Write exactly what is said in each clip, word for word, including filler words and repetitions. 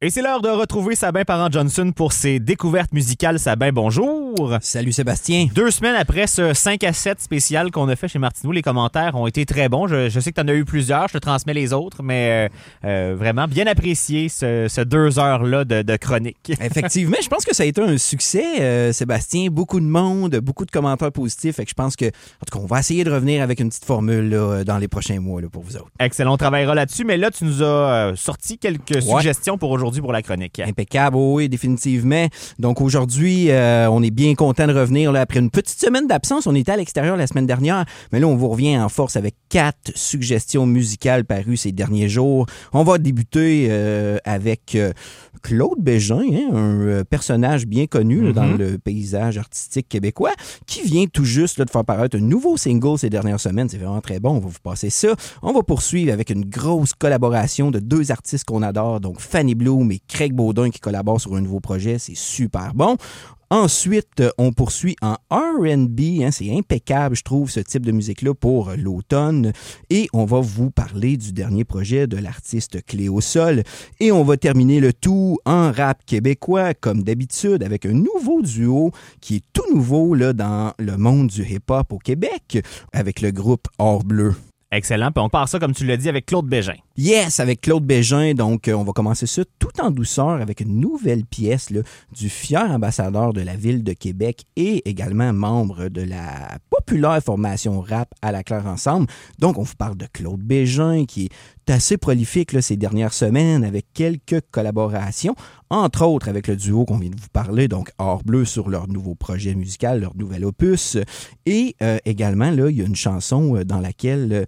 Et c'est l'heure de retrouver Sabin Parent-Johnson pour ses découvertes musicales. Sabin, bonjour. Salut Sébastien. Deux semaines après ce cinq à sept spécial qu'on a fait chez Martineau, les commentaires ont été très bons. Je, je sais que tu en as eu plusieurs, je te transmets les autres, mais euh, euh, vraiment bien apprécié ce, ce deux heures-là de, de chronique. Effectivement, je pense que ça a été un succès, euh, Sébastien. Beaucoup de monde, beaucoup de commentaires positifs. Fait que je pense que, en tout cas, on va essayer de revenir avec une petite formule là, dans les prochains mois là, pour vous autres. Excellent, on travaillera là-dessus, mais là, tu nous as euh, sorti quelques ouais. suggestions pour aujourd'hui pour la chronique. Impeccable, oui, définitivement. Donc aujourd'hui, euh, on est bien content de revenir là, après une petite semaine d'absence. On était à l'extérieur la semaine dernière, mais là, on vous revient en force avec quatre suggestions musicales parues ces derniers jours. On va débuter euh, avec euh, Claude Bégin, hein, un personnage bien connu là, mm-hmm. dans le paysage artistique québécois, qui vient tout juste là, de faire paraître un nouveau single ces dernières semaines. C'est vraiment très bon, on va vous passer ça. On va poursuivre avec une grosse collaboration de deux artistes qu'on adore, donc Fanny Bloom et Craig Baudin qui collaborent sur un nouveau projet. C'est super bon. Ensuite, on poursuit en R and B. Hein, c'est impeccable, je trouve, ce type de musique-là pour l'automne. Et on va vous parler du dernier projet de l'artiste Cléo Sol. Et on va terminer le tout en rap québécois, comme d'habitude, avec un nouveau duo qui est tout nouveau là, dans le monde du hip-hop au Québec, avec le groupe Or Bleu. Excellent. Puis on part ça, comme tu l'as dit, avec Claude Bégin. Yes, avec Claude Bégin. Donc, euh, on va commencer ça tout en douceur avec une nouvelle pièce là, du fier ambassadeur de la ville de Québec et également membre de la populaire formation rap À la Claire Ensemble. Donc, on vous parle de Claude Bégin qui est assez prolifique là, ces dernières semaines avec quelques collaborations, entre autres avec le duo qu'on vient de vous parler, donc Or Bleu sur leur nouveau projet musical, leur nouvel opus. Et euh, également, là, il y a une chanson dans laquelle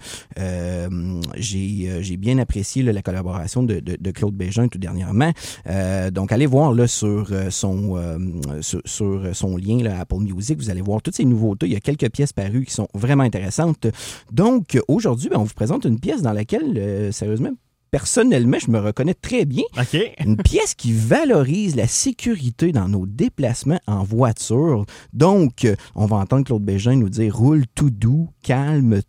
euh, j'ai, euh, j'ai bien apprécié là, la collaboration de, de, de Claude Bégin tout dernièrement. Euh, donc, allez voir là, sur, son, euh, sur, sur son lien là, Apple Music, vous allez voir toutes ces nouveautés. Il y a quelques pièces parues qui sont vraiment intéressantes. Donc, aujourd'hui, ben, on vous présente une pièce dans laquelle, euh, sérieusement, personnellement, je me reconnais très bien. Okay. Une pièce qui valorise la sécurité dans nos déplacements en voiture. Donc, on va entendre Claude Bégin nous dire « Roule tout doux, calme-toi »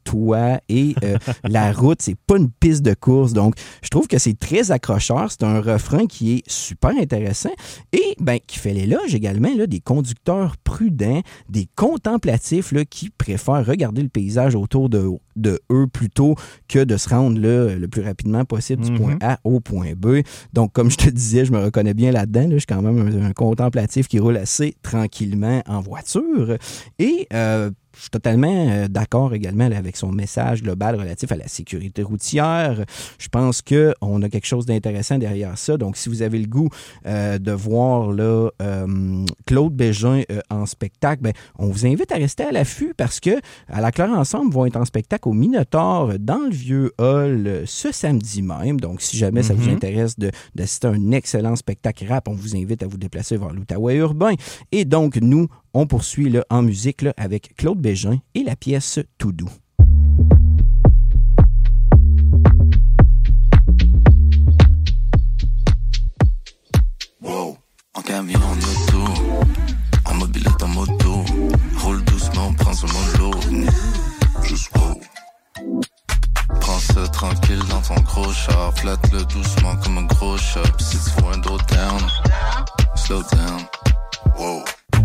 et euh, la route, c'est pas une piste de course. Donc, je trouve que c'est très accrocheur. C'est un refrain qui est super intéressant et ben, qui fait l'éloge également là, des conducteurs prudents, des contemplatifs là, qui préfèrent regarder le paysage autour de, de eux plutôt que de se rendre là, le plus rapidement possible du point A au point B. Donc, comme je te disais, je me reconnais bien là-dedans. Là. Je suis quand même un, un contemplatif qui roule assez tranquillement en voiture. Et euh, je suis totalement d'accord également là, avec son message global relatif à la sécurité routière. Je pense qu'on a quelque chose d'intéressant derrière ça. Donc, si vous avez le goût euh, de voir là, euh, Claude Bégin euh, en spectacle, ben, on vous invite à rester à l'affût parce que À la Claire Ensemble vont être en spectacle au Minotaur dans le Vieux Hall ce samedi même. Donc, si jamais mm-hmm. ça vous intéresse de, d'assister à un excellent spectacle rap, on vous invite à vous déplacer vers l'Outaouais urbain. Et donc, nous, on poursuit là, en musique là, avec Claude Bégin et la pièce Tout doux. Wow, en camion en auto, en mobilette en moto, roule doucement, prends ce mollo, juste wow. Prends ça tranquille dans ton gros char, flatte-le doucement comme un gros shop, si tu vois un dos down, slow down, wow.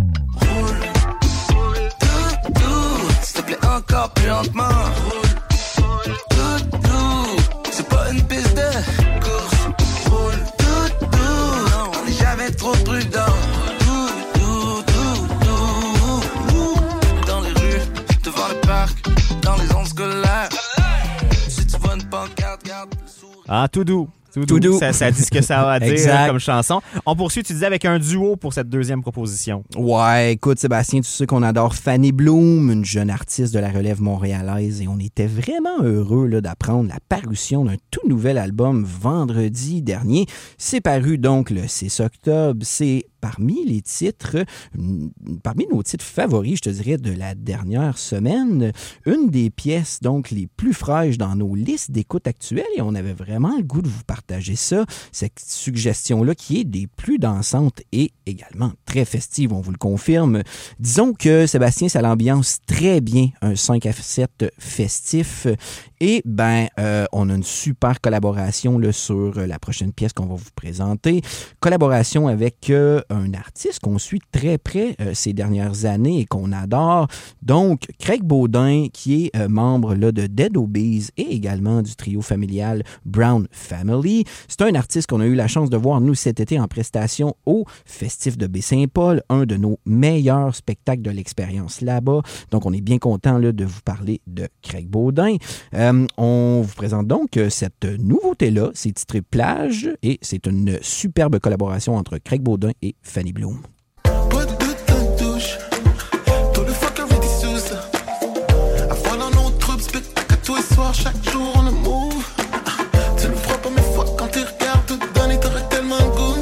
Encore plus lentement. Roule, tout doux. C'est pas une piste de course. Roule, tout doux. On n'est jamais trop prudent. Tout doux, tout doux. Dans les rues, devant le parc, dans les ondes scolaires. Si tu vois une pancarte, garde le sourire. Ah, tout doux. Tout Tout doux. doux. Ça, ça dit ce que ça a à dire hein, comme chanson. On poursuit, tu disais, avec un duo pour cette deuxième proposition. Ouais, écoute, Sébastien, tu sais qu'on adore Fanny Bloom, une jeune artiste de la relève montréalaise, et on était vraiment heureux là, d'apprendre la parution d'un tout nouvel album vendredi dernier. C'est paru donc le six octobre. C'est parmi les titres, parmi nos titres favoris, je te dirais, de la dernière semaine. Une des pièces, donc, les plus fraîches dans nos listes d'écoute actuelles, et on avait vraiment le goût de vous partager ça, cette suggestion-là qui est des plus dansantes et également très très festive, on vous le confirme. Disons que Sébastien, ça l'ambiance très bien un cinq à sept festif. Et ben, euh, on a une super collaboration là, sur la prochaine pièce qu'on va vous présenter. Collaboration avec euh, un artiste qu'on suit très près euh, ces dernières années et qu'on adore. Donc, Craig Baudin, qui est euh, membre là, de Dead Obeez et également du trio familial Brown Family. C'est un artiste qu'on a eu la chance de voir, nous, cet été en prestation au Festif de Baie-Saint-Paul, un de nos meilleurs spectacles de l'expérience là-bas. Donc, on est bien content là, de vous parler de Craig Baudin. Euh, on vous présente donc cette nouveauté-là, c'est titré Plage et c'est une superbe collaboration entre Craig Baudin et Fanny Bloom. Pas de doute en douche, tout le fuck arrêté sous ça. Avant dans nos troupes, spectacle à tous les soirs, chaque jour on a move. Tu le feras pas mes fois quand tu regardes tout donner, t'aurais tellement de goût.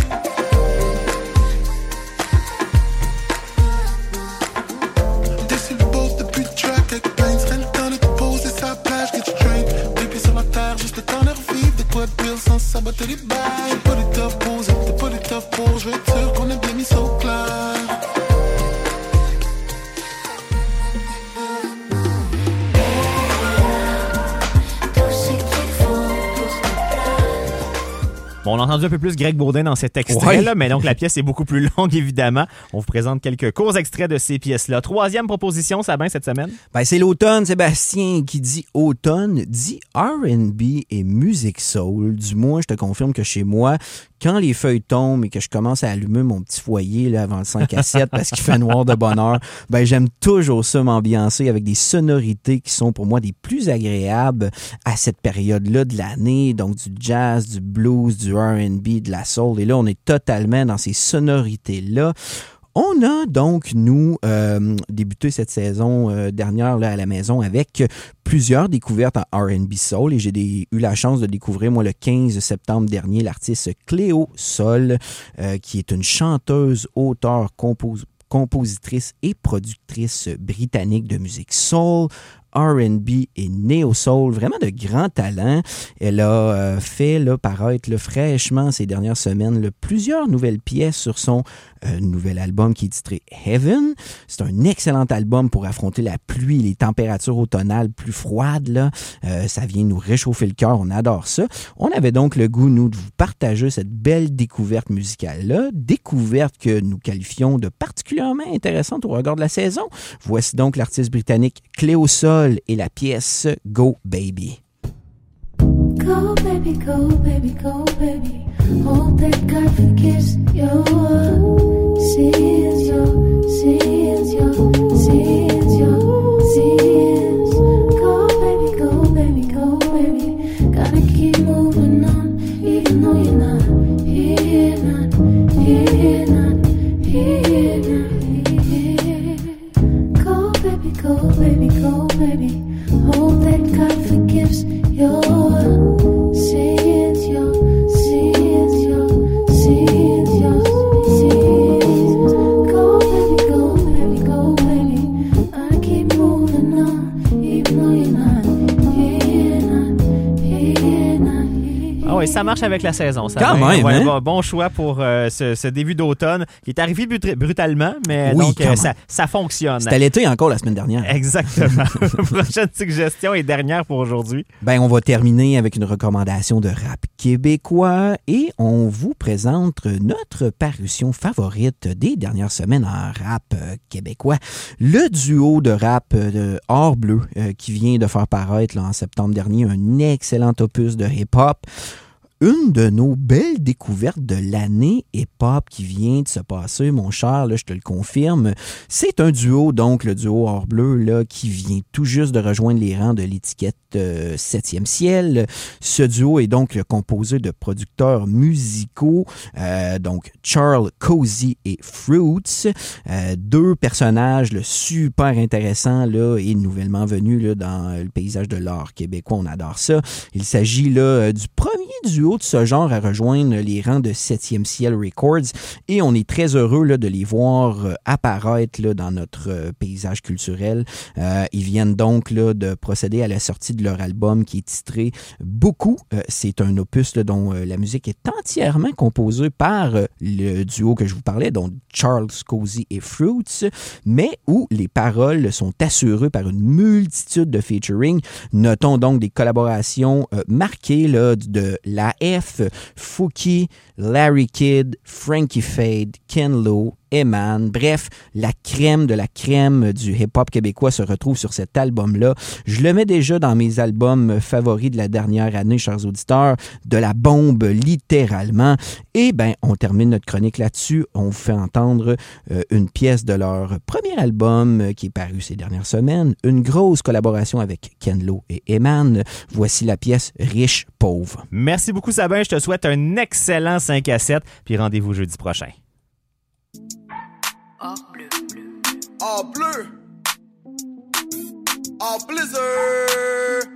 T'es sur le boat depuis le track avec plein, serait le temps de te poser sa plage, get your drink. Deux pieds sur la terre, juste le temps de revivre, de quoi de pire sans saboter les bails. T'es pas des tough pour, t'es pas des tough pour, je vais être sûr qu'on a bien mis ça au clair. Bon, on a entendu un peu plus Greg Baudin dans cet extrait-là, Ouais. mais donc la pièce est beaucoup plus longue, évidemment. On vous présente quelques courts extraits de ces pièces-là. Troisième proposition, Sabin, cette semaine? Ben, c'est l'automne, Sébastien, qui dit automne, dit R and B et musique soul. Du moins, je te confirme que chez moi, quand les feuilles tombent et que je commence à allumer mon petit foyer là, avant le cinq à sept parce qu'il fait noir de bonne heure, ben, j'aime toujours ça m'ambiancer avec des sonorités qui sont pour moi des plus agréables à cette période-là de l'année. Donc, du jazz, du blues, du R and B, de la soul. Et là, on est totalement dans ces sonorités-là. On a donc, nous, euh, débuté cette saison euh, dernière là, à la maison avec plusieurs découvertes en R and B Soul et j'ai des, eu la chance de découvrir, moi, le quinze septembre dernier, l'artiste Cléo Sol, euh, qui est une chanteuse, auteure, compos- compositrice et productrice britannique de musique soul, R and B et néo-soul, vraiment de grands talents. Elle a euh, fait là, paraître là, fraîchement ces dernières semaines là, plusieurs nouvelles pièces sur son euh, nouvel album qui est titré Heaven. C'est un excellent album pour affronter la pluie, les températures automnales plus froides. Là. Euh, ça vient nous réchauffer le cœur, on adore ça. On avait donc le goût, nous, de vous partager cette belle découverte musicale-là, découverte que nous qualifions de particulièrement intéressante au regard de la saison. Voici donc l'artiste britannique Cléo Sol et la pièce Go Baby. Go baby, go baby, go baby. Hope that God forgives your sins, your sins, your sins, your sins. Go baby, go baby, go baby. Gotta keep moving on, even though you're not here, not here, not here, not here. Go baby, go baby, go baby. Hope that God forgives your sins, your sins, your sins, your sins. Go baby, go baby, go baby. I keep moving on, even though you're not here, not here, not here. Ah oui, ça marche avec la saison. Ça Quand va. même, Ouais, hein? bon, bon choix pour euh, ce, ce début d'automne qui est arrivé brut- brutalement, mais Oui, donc quand euh, même. ça, ça fonctionne. C'était l'été encore la semaine dernière. Exactement. Prochaine suggestion et dernière pour aujourd'hui. Ben, on va terminer avec une recommandation de rap québécois et on vous présente notre parution favorite des dernières semaines en rap euh, québécois. Le duo de rap euh, de Or Bleu euh, qui vient de faire paraître là, en septembre dernier un excellent opus de hip-hop. Une de nos belles découvertes de l'année hip-hop qui vient de se passer, mon cher, là, je te le confirme. C'est un duo, donc le duo Or Bleu, là, qui vient tout juste de rejoindre les rangs de l'étiquette euh, septième ciel. Ce duo est donc composé de producteurs musicaux, euh, donc Charles Cozy et Fruits, euh, deux personnages là, super intéressants là, et nouvellement venus là, dans le paysage de l'art québécois. On adore ça. Il s'agit là, du premier duo de ce genre à rejoindre les rangs de septième Ciel Records et on est très heureux là, de les voir euh, apparaître là, dans notre euh, paysage culturel. Euh, ils viennent donc là, de procéder à la sortie de leur album qui est titré Beaucoup. Euh, c'est un opus là, dont euh, la musique est entièrement composée par euh, le duo que je vous parlais, donc Charles Cozy et Fruits, mais où les paroles sont assurées par une multitude de featuring. Notons donc des collaborations euh, marquées là, de La F, Fouki, Larry Kidd, Frankie Fade, Ken Lo, Eman, bref, la crème de la crème du hip-hop québécois se retrouve sur cet album-là. Je le mets déjà dans mes albums favoris de la dernière année, chers auditeurs, de la bombe littéralement. Et ben, on termine notre chronique là-dessus. On vous fait entendre euh, une pièce de leur premier album euh, qui est paru ces dernières semaines, une grosse collaboration avec Ken Lo et Eman. Voici la pièce Riche Pauvre. Merci beaucoup Sabin, je te souhaite un excellent cinq à sept, puis rendez-vous jeudi prochain. Oh bleu, bleu. En bleu, en blizzard.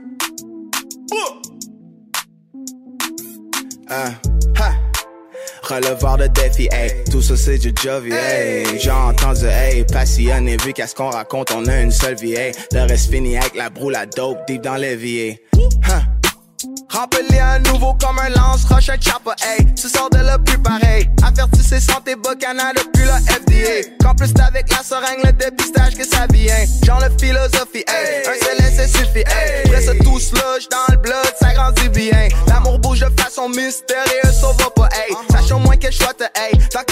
Uh, ha. Releveur de défi, hey, tout ça c'est du Jovi, hey. J'ai entendu, hey, passionné, vu qu'à ce qu'on raconte, on a une seule vie, hey. Le reste fini avec la broue, la dope, deep dans l'évier. Huh. Remplis à nouveau comme un lance-roche, un chopper, hey. Tu sors de là plus pareil. Avertissez santé bocana depuis la F D A. Qu'en plus t'avec la seringue, le dépistage que ça vient. Genre le philosophie, hey. Un seul essai suffit, hey. Après ça tout slush dans le blood, ça grandit bien. L'amour bouge de façon mystérieuse, ça va pas, hey. Sache au moins que je sois te, hey. Tant